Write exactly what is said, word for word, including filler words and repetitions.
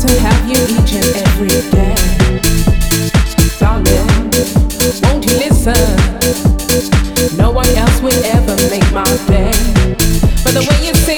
to have you each and every day. Darling, won't you listen? No one else will ever make my day. But the way you sing